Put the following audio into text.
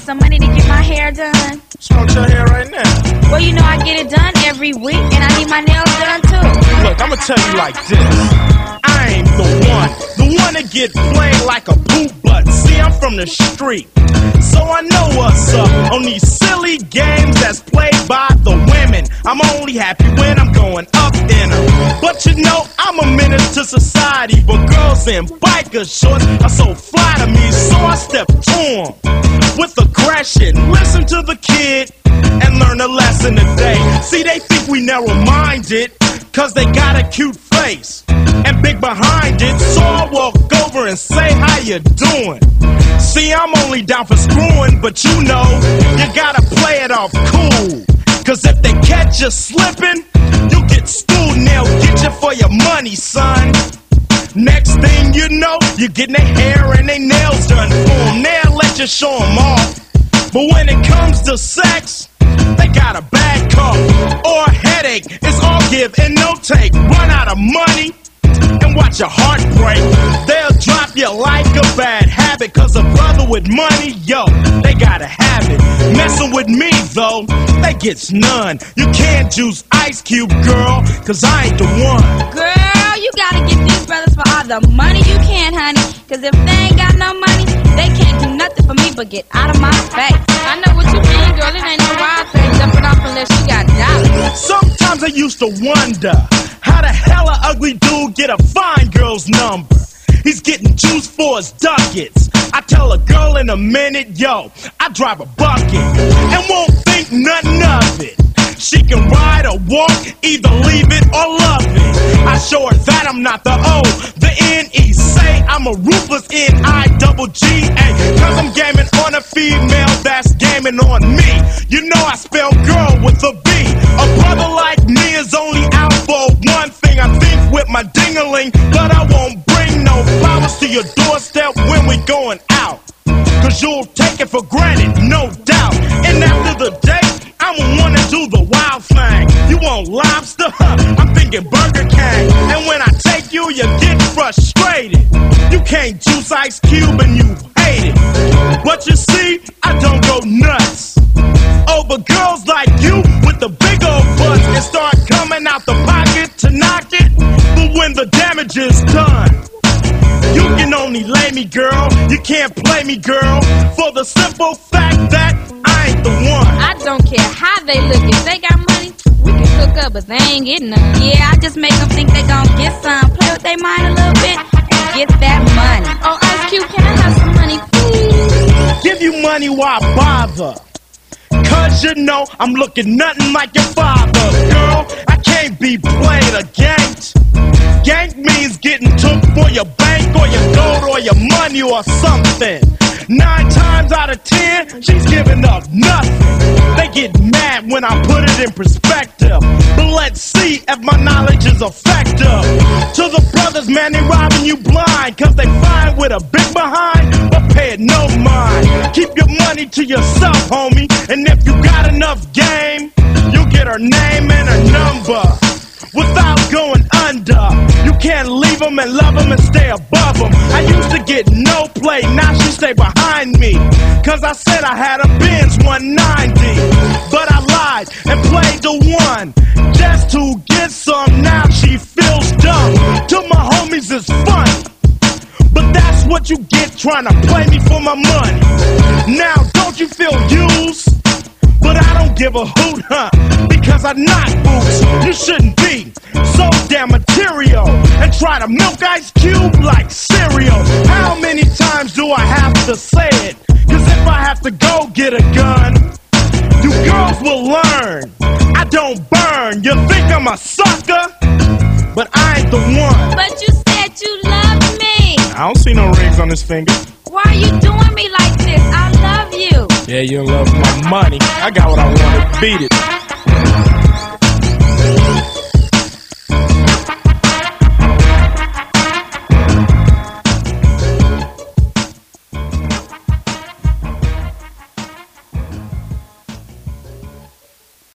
some money to get my hair done? What's wrong with your hair right now? Well, you know I get it done every week, and I need my nails done too. Look, I'ma tell you like this. I ain't the one to get played like a poop butt. See, I'm from the street, so I know what's up on these silly games that's played by the women. I'm only happy when I'm going up in them. But you know, I'm a menace to society, but girls in biker shorts are so fly to me, so I step to them with aggression. Listen to the kid and learn a lesson today. See, they think we narrow-minded, cause they got a cute face and big behind it, so I walk over and say, how you doing? See, I'm only down for screwing, but you know, you gotta play it off cool, cause if they catch you slipping, you get schooled and they'll get you for your money, son. Next thing you know, you're getting their hair and their nails done for them. They'll let you show them off, but when it comes to sex, they got a bad cough or a headache. It's all give and no take. Run out of money and watch your heart break. They'll drop you like a bad habit, cause a brother with money, yo, they gotta have it. Messing with me though, they gets none. You can't juice Ice Cube, girl, cause I ain't the one. Girl, you gotta get these brothers for all the money you can, honey, cause if they ain't got no money, they can't do nothing for me but get out of my face. I know what you mean, girl, it ain't no wild thing jumping off unless you got dollars. Sometimes I used to wonder, how the hell a ugly dude get a fine girl's number? He's getting juice for his ducats. I tell a girl in a minute, yo, I drive a bucket and won't think nothing of it. She can ride or walk, either leave it or love it. I show her that I'm not the O, the N-E. Say I'm a ruthless N-I-double-G-A, cause I'm gaming on a female that's gaming on me. You know I spell girl with a B. A brother like me is only out for one thing. I think with my ding-a-ling, but I won't bring no flowers to your doorstep when we going out, cause you'll take it for granted, no doubt. And after the day, I'm the one to do the wild thing. You want lobster? I'm thinking Burger King. And when I take you, you get frustrated. You can't juice Ice Cube and you hate it. But you see, I don't go nuts over girls like you with the big old butts and start coming out the pocket to knock it. But when the damage is done, you can only lay me, girl. You can't play me, girl, for the simple fact that I ain't the one. I don't care how they look. If they got money, we can hook up, but they ain't getting none. Yeah, I just make them think they gon' get some. Play with their mind a little bit and get that money. Oh, Ice Cube, can I have some money, please? Give you money, why bother? Cause you know I'm looking nothing like your father. Girl, I can't be played or ganked. Gank means getting took for your bank or your gold or your money or something. 9 times out of 10, she's giving up nothing. They get mad when I put it in perspective, but let's see if my knowledge is effective. To the brothers, man, they robbing you blind, cause they fine with a big behind, but pay it no mind. Keep your money to yourself, homie, and if you got enough game, you'll get her name and her number without going under. You can't leave them and love them and stay above them. I used to get no play, now she stay behind me, cause I said I had a Benz 190, but I lied and played the one just to get some. Now she feels dumb. To my homies it's funny, but that's what you get trying to play me for my money. Now don't you feel used? But I don't give a hoot, huh? Because I knock boots. You shouldn't be so damn material and try to milk Ice Cube like cereal. How many times do I have to say it? Cause if I have to go get a gun, you girls will learn I don't burn. You think I'm a sucker, but I ain't the one. But you said you love me. I don't see no rings on his finger. Why are you doing me like this? I love you. Yeah, you love my money. I got what I wanted. Beat it.